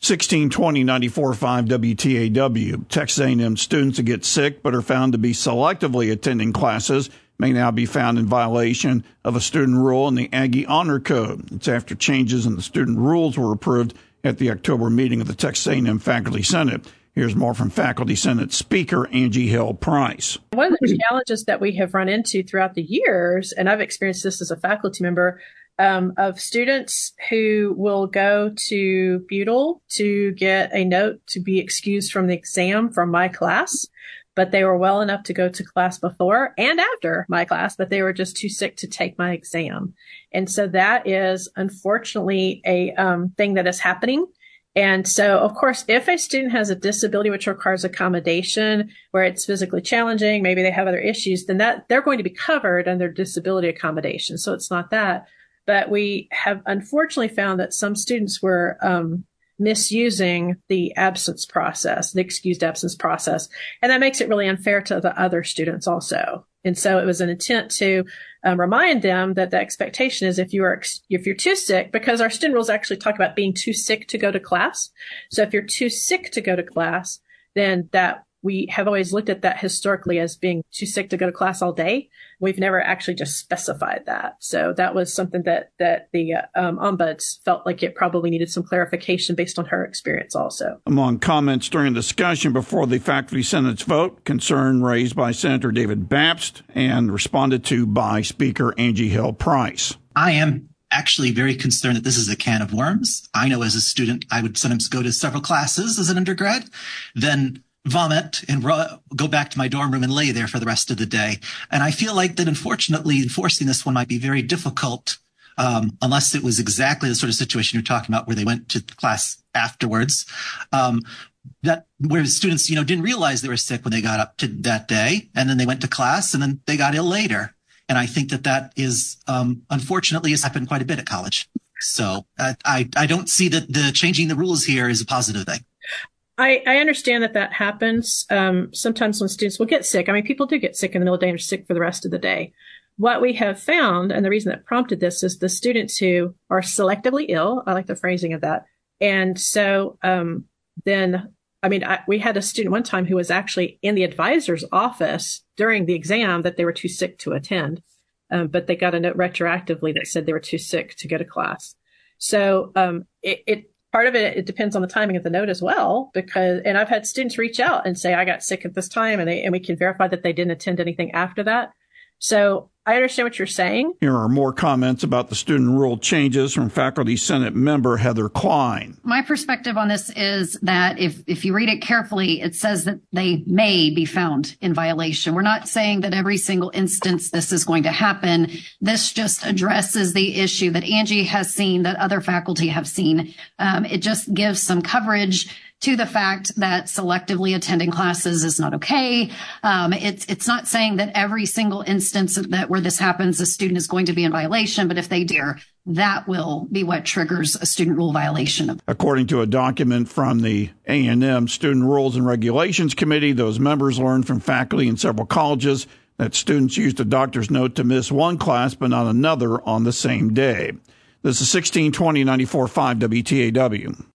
1620-94.5 WTAW. Texas A&M students that get sick but are found to be selectively attending classes may now be found in violation of a student rule in the Aggie Honor Code. It's after changes in the student rules were approved at the October meeting of the Texas A&M Faculty Senate. Here's more from Faculty Senate Speaker Angie Hill Price. One of the challenges that we have run into throughout the years, and I've experienced this as a faculty member, of students who will go to Butyl to get a note to be excused from the exam from my class, but they were well enough to go to class before and after my class, but they were just too sick to take my exam. And so that is unfortunately a thing that is happening. And so, of course, if a student has a disability which requires accommodation, where it's physically challenging, maybe they have other issues, then that they're going to be covered under disability accommodation. So it's not that. But we have unfortunately found that some students were misusing the absence process, the excused absence process. And that makes it really unfair to the other students also. And so it was an intent to remind them that the expectation is if you're too sick, because our student rules actually talk about being too sick to go to class. So if you're too sick to go to class, then that we have always looked at that historically as being too sick to go to class all day. We've never actually just specified that. So that was something that the ombuds felt like it probably needed some clarification based on her experience also. Among comments during the discussion before the Faculty Senate's vote, concern raised by Senator David Babst and responded to by Speaker Angie Hill Price. I am actually very concerned that this is a can of worms. I know as a student, I would sometimes go to several classes as an undergrad, then vomit and go back to my dorm room and lay there for the rest of the day. And I feel like that, unfortunately, enforcing this one might be very difficult, unless it was exactly the sort of situation you're talking about where they went to class afterwards, that where students, didn't realize they were sick when they got up to that day, and then they went to class and then they got ill later. And I think that is, unfortunately, has happened quite a bit at college. So I don't see that the changing the rules here is a positive thing. I understand that happens. Sometimes when students will get sick, people do get sick in the middle of the day and are sick for the rest of the day. What we have found, and the reason that prompted this, is the students who are selectively ill. I like the phrasing of that. And so we had a student one time who was actually in the advisor's office during the exam that they were too sick to attend. But they got a note retroactively that said they were too sick to go to class. So part of it depends on the timing of the note as well, and I've had students reach out and say, I got sick at this time, and we can verify that they didn't attend anything after that. So I understand what you're saying. Here are more comments about the student rule changes from Faculty Senate member Heather Klein. My perspective on this is that if you read it carefully, it says that they may be found in violation. We're not saying that every single instance this is going to happen. This just addresses the issue that Angie has seen, that other faculty have seen. It just gives some coverage to the fact that selectively attending classes is not okay. It's not saying that every single instance that where this happens, a student is going to be in violation, but if they do, that will be what triggers a student rule violation. According to a document from the A&M Student Rules and Regulations Committee, those members learned from faculty in several colleges that students used a doctor's note to miss one class but not another on the same day. This is 1620-94.5 WTAW.